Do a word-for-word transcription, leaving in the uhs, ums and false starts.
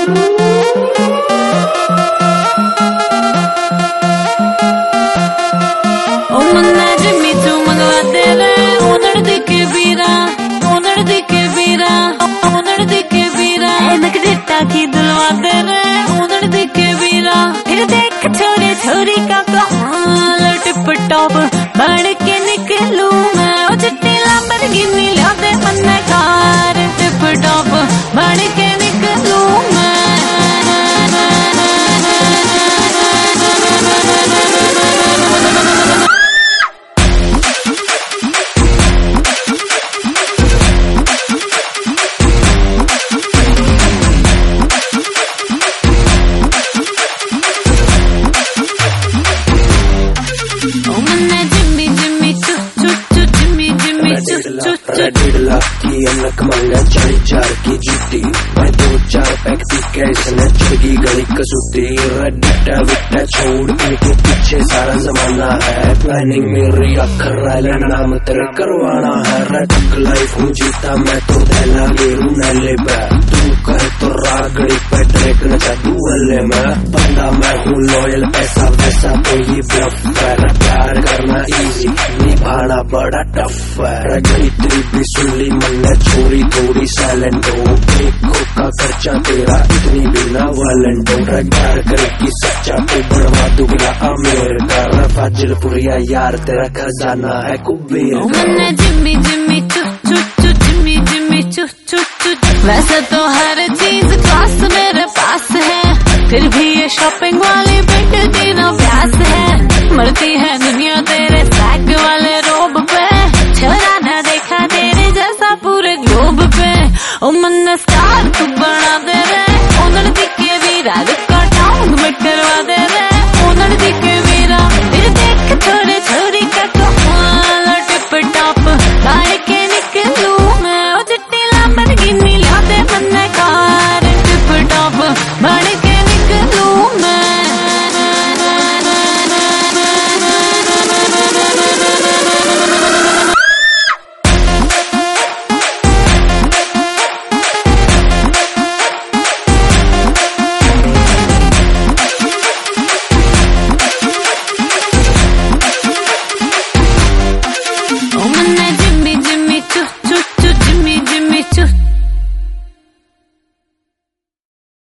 की दिलवा दे रे उधर दिखे वीरा फिर देख छोरे छोरी का कमाल टिप टॉप बढ़ के निकलूं मैं ओ चिट्टी लैम्बोर्गिनी ला दे मन्ने कार टिप टॉप बढ़ के निकलूं मैं डेढ़ लाख की अनक मंगा चार चार की जूती मैं दो चार पैक पी के इसने चढ़गी गली कसूती रड्डा विट्टा छोड़ इनके पीछे सारा जमाना है प्लानिंग मेरी अखर नाम तेरे करवाना है रटक लाइफ हूँ जीता मैं तो दहला गेरू नले पे तू कहे तो रागड़ी पे ट्रेक न चाहू वाले मैं बंदा मैं हूँ लॉयल पैसा वैसा तो ये ब्लफ है प्यार करना इजी निभाना बड़ा टफ है तेरी भी सुन ली मन्ने छोरी थोड़ी साइलेंट हो देखो का खर्चा तेरा इतनी भी ना वालेंट हो प्यार करेगी सच्चा तो बढ़वा दुगला अमीर का फाजिल पुरिया यार तेरा खजाना है कुबेर मन्ने जिम्मी जिम्मी चु चु चु जिम्मी जिम्मी चु चु चु वैसे तो हर चीज क्लास मेरे पास है फिर भी ये शॉपिंग वाली बेट दिन अभ्यास है मरती है